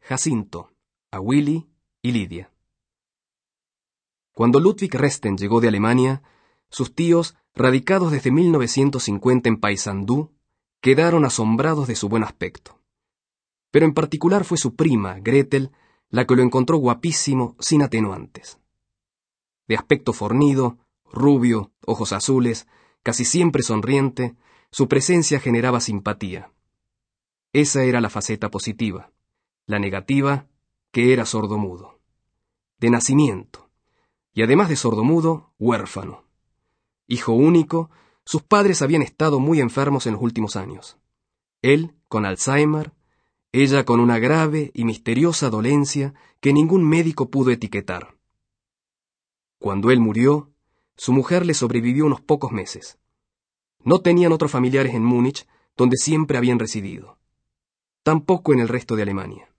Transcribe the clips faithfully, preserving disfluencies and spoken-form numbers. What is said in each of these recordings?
Jacinto, a Willy y Lidia. Cuando Ludwig Resten llegó de Alemania, sus tíos, radicados desde mil novecientos cincuenta en Paysandú, quedaron asombrados de su buen aspecto. Pero en particular fue su prima, Gretel, la que lo encontró guapísimo sin atenuantes. De aspecto fornido, rubio, ojos azules, casi siempre sonriente, su presencia generaba simpatía. Esa era la faceta positiva. La negativa, que era sordomudo. De nacimiento. Y además de sordomudo, huérfano. Hijo único, sus padres habían estado muy enfermos en los últimos años. Él con Alzheimer, ella con una grave y misteriosa dolencia que ningún médico pudo etiquetar. Cuando él murió, su mujer le sobrevivió unos pocos meses. No tenían otros familiares en Múnich, donde siempre habían residido. Tampoco en el resto de Alemania.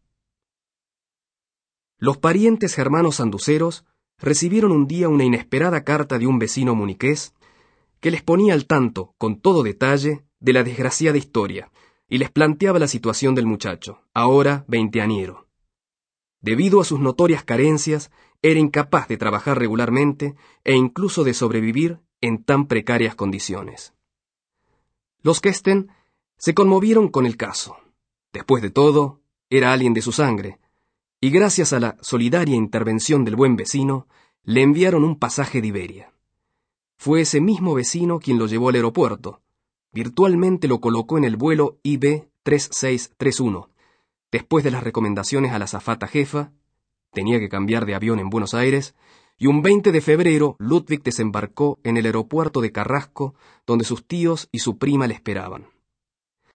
Los parientes germanos sanduceros recibieron un día una inesperada carta de un vecino muniqués que les ponía al tanto, con todo detalle, de la desgraciada historia, y les planteaba la situación del muchacho, ahora veinteañero. Debido a sus notorias carencias, era incapaz de trabajar regularmente e incluso de sobrevivir en tan precarias condiciones. Los Kesten se conmovieron con el caso. Después de todo, era alguien de su sangre, y gracias a la solidaria intervención del buen vecino, le enviaron un pasaje de Iberia. Fue ese mismo vecino quien lo llevó al aeropuerto. Virtualmente lo colocó en el vuelo I B tres seis tres uno. Después de las recomendaciones a la azafata jefa, tenía que cambiar de avión en Buenos Aires, y un veinte de febrero Ludwig desembarcó en el aeropuerto de Carrasco, donde sus tíos y su prima le esperaban.